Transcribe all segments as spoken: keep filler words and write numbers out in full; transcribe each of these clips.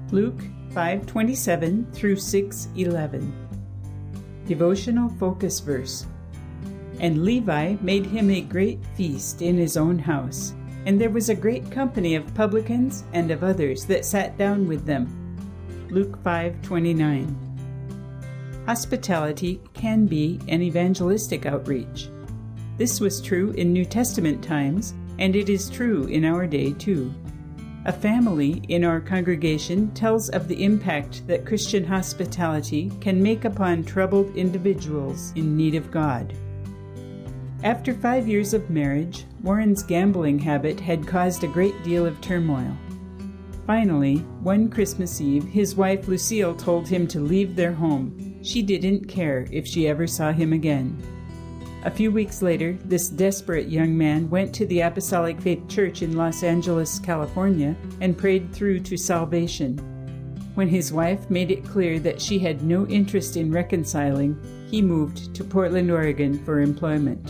Luke five twenty-seven through six eleven. Devotional focus verse. And Levi made him a great feast in his own house, and there was a great company of publicans and of others that sat down with them. Luke five twenty-nine. Hospitality can be an evangelistic outreach. This was true in New Testament times, and it is true in our day too. A family in our congregation tells of the impact that Christian hospitality can make upon troubled individuals in need of God. After five years of marriage, Warren's gambling habit had caused a great deal of turmoil. Finally, one Christmas Eve, his wife Lucille told him to leave their home. She didn't care if she ever saw him again. A few weeks later, this desperate young man went to the Apostolic Faith Church in Los Angeles, California, and prayed through to salvation. When his wife made it clear that she had no interest in reconciling, he moved to Portland, Oregon for employment.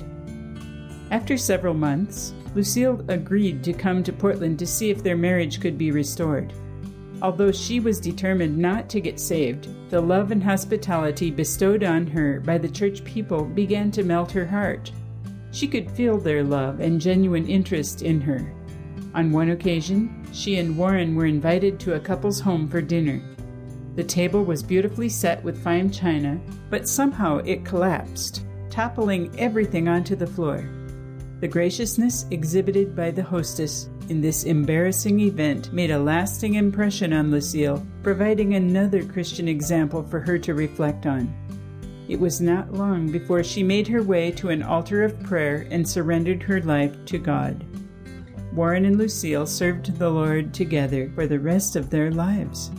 After several months, Lucille agreed to come to Portland to see if their marriage could be restored. Although she was determined not to get saved, the love and hospitality bestowed on her by the church people began to melt her heart. She could feel their love and genuine interest in her. On one occasion, she and Warren were invited to a couple's home for dinner. The table was beautifully set with fine china, but somehow it collapsed, toppling everything onto the floor. The graciousness exhibited by the hostess in this embarrassing event made a lasting impression on Lucille, providing another Christian example for her to reflect on. It was not long before she made her way to an altar of prayer and surrendered her life to God. Warren and Lucille served the Lord together for the rest of their lives.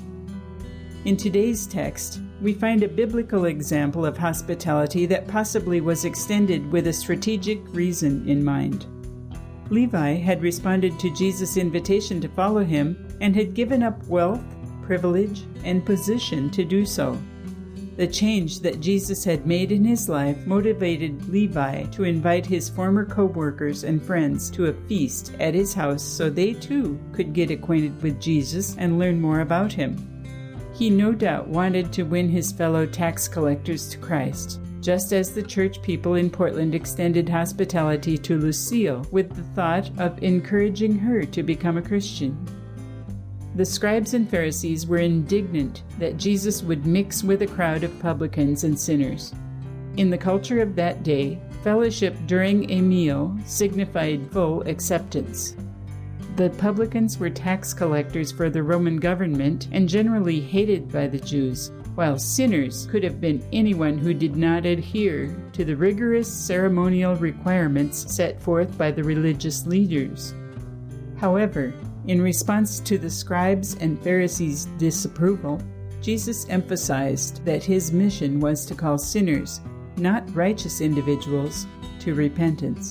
In today's text, we find a biblical example of hospitality that possibly was extended with a strategic reason in mind. Levi had responded to Jesus' invitation to follow him and had given up wealth, privilege, and position to do so. The change that Jesus had made in his life motivated Levi to invite his former co-workers and friends to a feast at his house so they too could get acquainted with Jesus and learn more about him. He no doubt wanted to win his fellow tax collectors to Christ, just as the church people in Portland extended hospitality to Lucille with the thought of encouraging her to become a Christian. The scribes and Pharisees were indignant that Jesus would mix with a crowd of publicans and sinners. In the culture of that day, fellowship during a meal signified full acceptance. The publicans were tax collectors for the Roman government and generally hated by the Jews, while sinners could have been anyone who did not adhere to the rigorous ceremonial requirements set forth by the religious leaders. However, in response to the scribes and Pharisees' disapproval, Jesus emphasized that his mission was to call sinners, not righteous individuals, to repentance.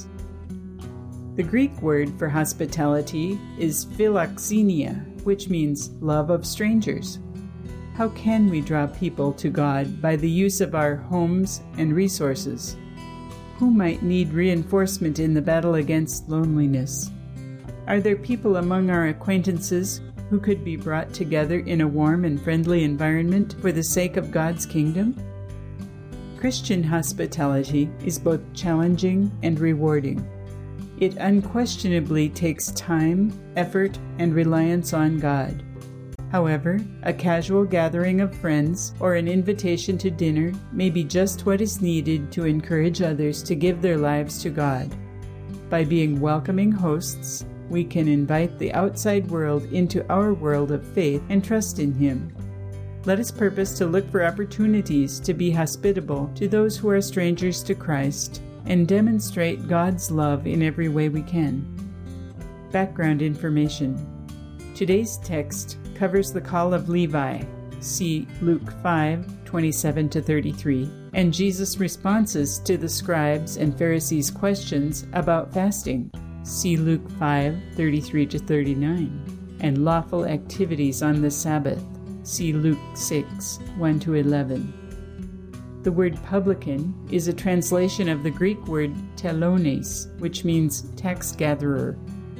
The Greek word for hospitality is philoxenia, which means love of strangers. How can we draw people to God by the use of our homes and resources? Who might need reinforcement in the battle against loneliness? Are there people among our acquaintances who could be brought together in a warm and friendly environment for the sake of God's kingdom? Christian hospitality is both challenging and rewarding. It unquestionably takes time, effort, and reliance on God. However, a casual gathering of friends or an invitation to dinner may be just what is needed to encourage others to give their lives to God. By being welcoming hosts, we can invite the outside world into our world of faith and trust in Him. Let us purpose to look for opportunities to be hospitable to those who are strangers to Christ and demonstrate God's love in every way we can. Background information. Today's text covers the call of Levi, see Luke five twenty-seven to thirty-three, and Jesus' responses to the scribes and Pharisees' questions about fasting, see Luke five thirty-three to thirty-nine, and lawful activities on the Sabbath, see Luke six one to eleven. The word publican is a translation of the Greek word telones, which means tax gatherer.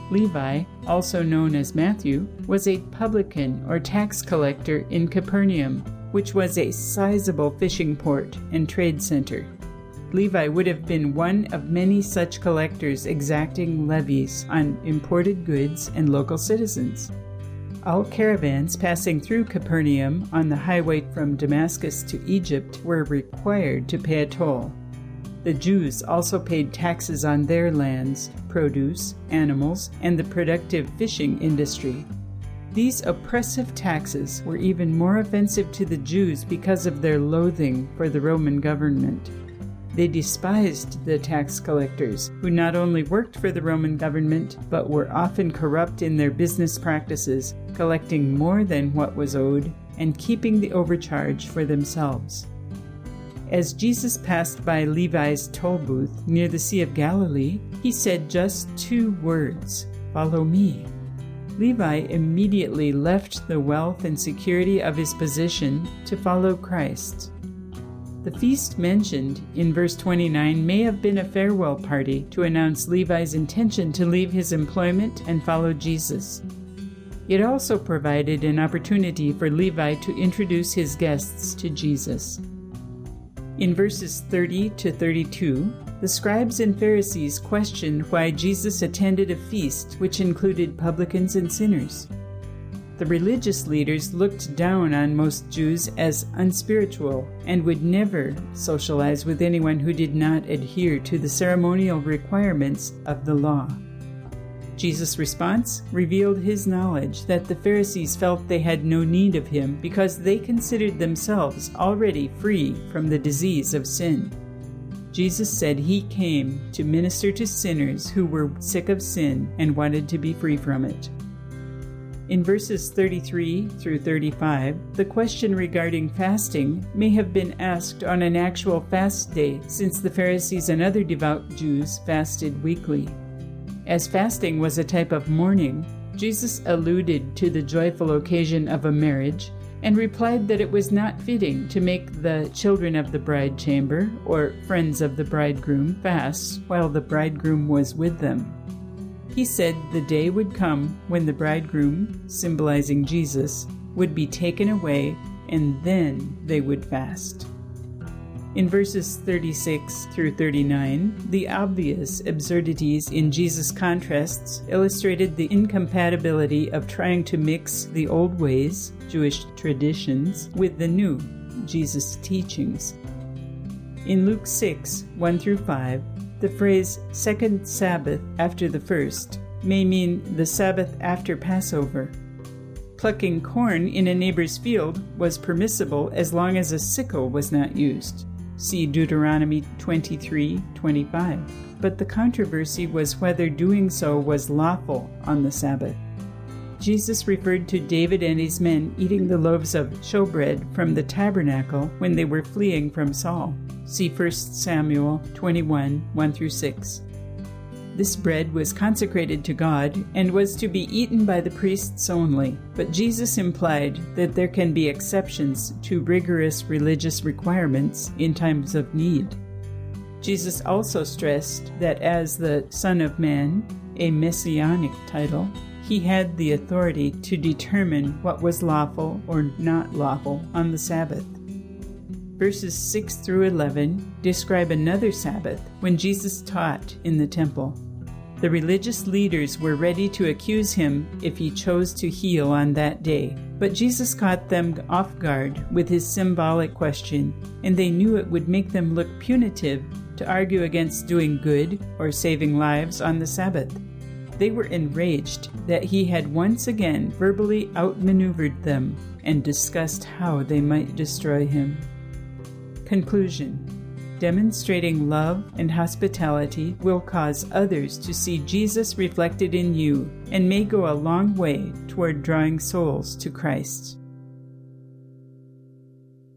Levi, also known as Matthew, was a publican or tax collector in Capernaum, which was a sizable fishing port and trade center. Levi would have been one of many such collectors exacting levies on imported goods and local citizens. All caravans passing through Capernaum on the highway from Damascus to Egypt were required to pay a toll. The Jews also paid taxes on their lands, produce, animals, and the productive fishing industry. These oppressive taxes were even more offensive to the Jews because of their loathing for the Roman government. They despised the tax collectors, who not only worked for the Roman government, but were often corrupt in their business practices, collecting more than what was owed and keeping the overcharge for themselves. As Jesus passed by Levi's toll booth near the Sea of Galilee, he said just two words, "Follow me." Levi immediately left the wealth and security of his position to follow Christ. The feast mentioned in verse twenty-nine may have been a farewell party to announce Levi's intention to leave his employment and follow Jesus. It also provided an opportunity for Levi to introduce his guests to Jesus. In verses thirty to thirty-two, the scribes and Pharisees questioned why Jesus attended a feast which included publicans and sinners. The religious leaders looked down on most Jews as unspiritual and would never socialize with anyone who did not adhere to the ceremonial requirements of the law. Jesus' response revealed his knowledge that the Pharisees felt they had no need of him because they considered themselves already free from the disease of sin. Jesus said he came to minister to sinners who were sick of sin and wanted to be free from it. In verses thirty-three through thirty-five, the question regarding fasting may have been asked on an actual fast day, since the Pharisees and other devout Jews fasted weekly. As fasting was a type of mourning, Jesus alluded to the joyful occasion of a marriage and replied that it was not fitting to make the children of the bride chamber, or friends of the bridegroom, fast while the bridegroom was with them. He said the day would come when the bridegroom, symbolizing Jesus, would be taken away, and then they would fast. In verses thirty-six through thirty-nine, the obvious absurdities in Jesus' contrasts illustrated the incompatibility of trying to mix the old ways, Jewish traditions, with the new, Jesus' teachings. In Luke six, one through five, the phrase second Sabbath after the first may mean the Sabbath after Passover. Plucking corn in a neighbor's field was permissible as long as a sickle was not used. See Deuteronomy twenty-three twenty-five. But the controversy was whether doing so was lawful on the Sabbath. Jesus referred to David and his men eating the loaves of showbread from the tabernacle when they were fleeing from Saul. See First Samuel twenty-one, one through six. This bread was consecrated to God and was to be eaten by the priests only, but Jesus implied that there can be exceptions to rigorous religious requirements in times of need. Jesus also stressed that as the Son of Man, a messianic title, he had the authority to determine what was lawful or not lawful on the Sabbath. Verses six through eleven describe another Sabbath when Jesus taught in the temple. The religious leaders were ready to accuse him if he chose to heal on that day, but Jesus caught them off guard with his symbolic question, and they knew it would make them look punitive to argue against doing good or saving lives on the Sabbath. They were enraged that he had once again verbally outmaneuvered them and discussed how they might destroy him. Conclusion. Demonstrating love and hospitality will cause others to see Jesus reflected in you and may go a long way toward drawing souls to Christ.